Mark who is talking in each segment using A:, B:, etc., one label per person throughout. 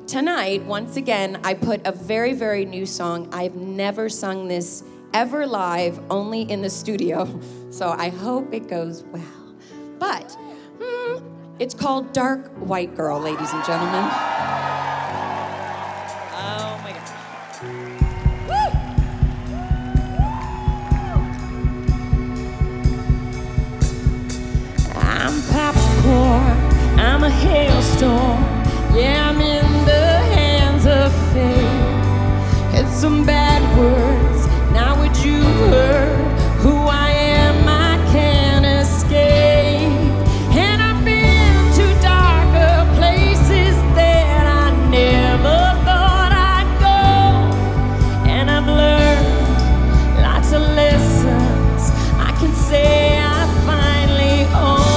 A: tonight, once again, I put a very, very new song. I've never sung this ever live, only in the studio. So I hope it goes well. But it's called Dark White Girl, ladies and gentlemen. Oh my God. I'm popcorn, I'm a hailstorm. Yeah, I'm in the hands of fate. It's some bad words, now what you heard. Who I am, I can't escape. And I've been to darker places that I never thought I'd go. And I've learned lots of lessons I can say I finally own.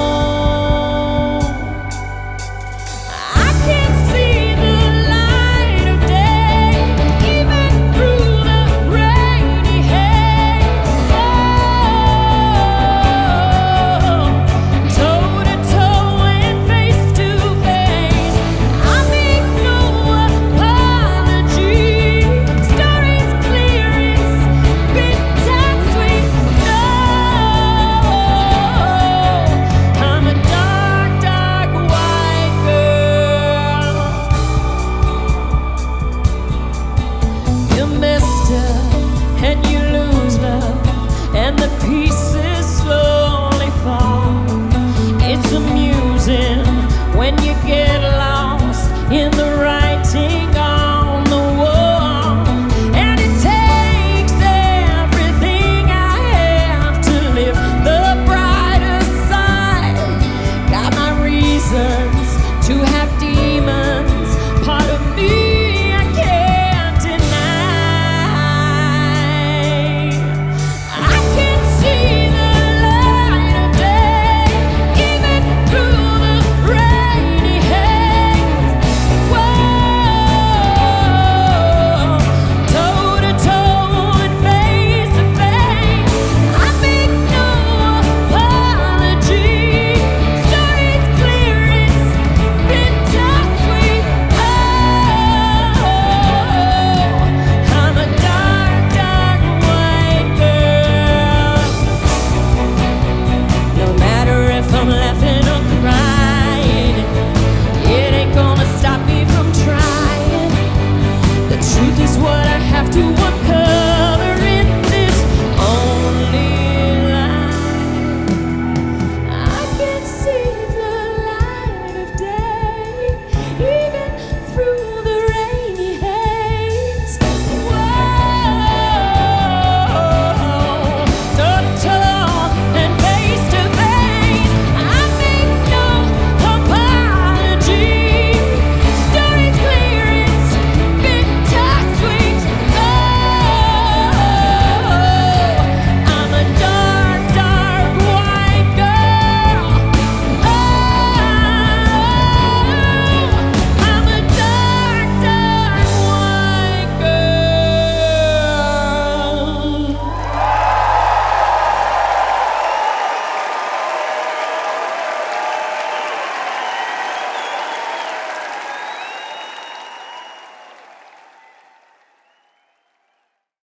A: And you lose love, and the pieces slowly fall. It's amusing when you get lost in the